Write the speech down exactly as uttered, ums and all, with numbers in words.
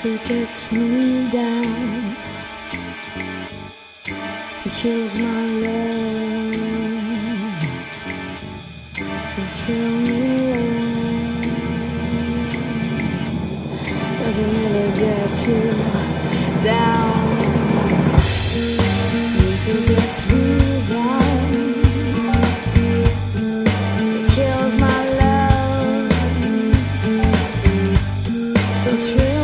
it gets me down. It kills my love. So thrill me love. Doesn't ever get to